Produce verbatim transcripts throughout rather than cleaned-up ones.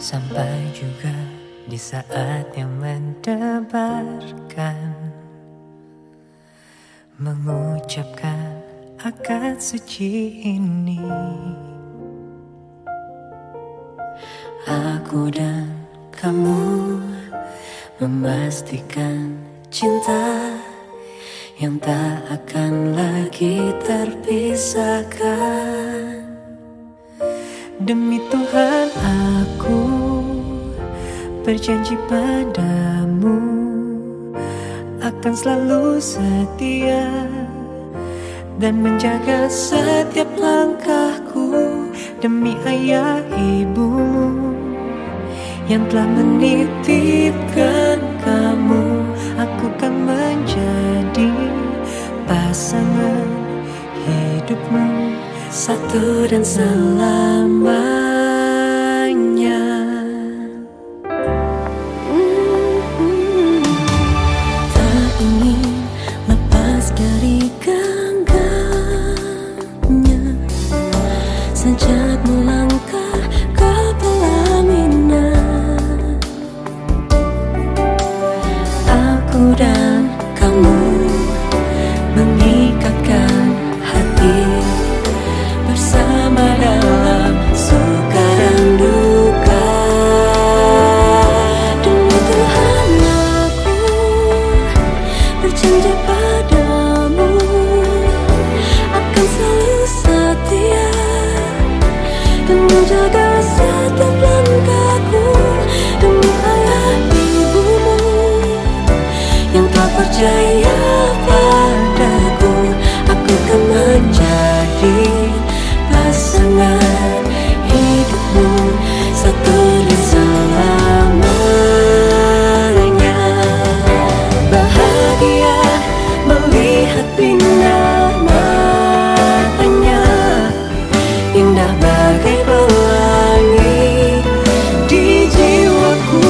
Sampai juga di saat yang mendebarkan, mengucapkan akad suci ini. Aku dan kamu memastikan cinta yang tak akan lagi terpisahkan. Demi Tuhan aku berjanji padamu akan selalu setia dan menjaga setiap langkahku. Demi ayah ibumu yang telah menitipkan kamu, aku kan menjadi pasangan hidupmu satu dan selamanya. Mm-hmm. Tak ingin lepas dari genggamnya sejak melangkah ke pelaminan. Aku dan kamu mengikatkan hati bersama dalam suka dan duka. Demi Tuhan aku berjanji padamu akan selalu setia dan menjaga setiap langkahku. Demi ayah ibumu yang telah percaya padaku, aku kan menjadi pasangan hidupmu satu dan selamanya. Bahagia melihat binar matanya, indah bagai pelangi di jiwaku.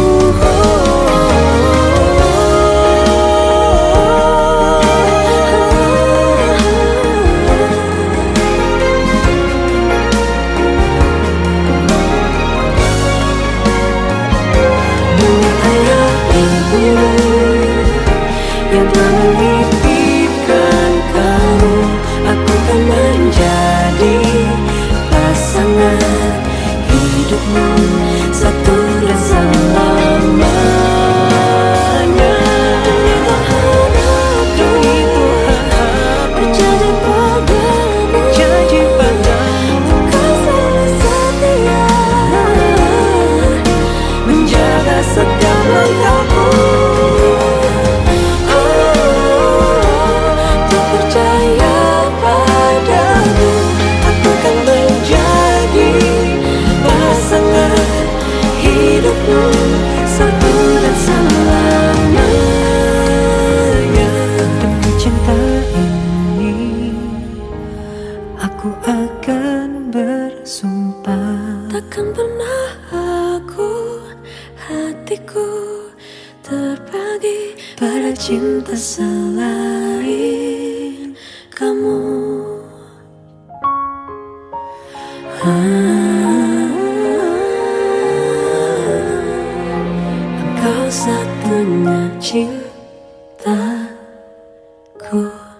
Yang telah menitipkan kamu, aku kan menjadi pasangan hidupmu satu dan selamanya. Demi Tuhan aku berjanji padamu, berjanji padamu akan selalu setia menjaga setiap langkahku. Satu dan selamanya. Demi cinta ini aku akan bersumpah, takkan pernah aku hatiku terbagi pada cinta selain kamu. Kau satunya cintaku.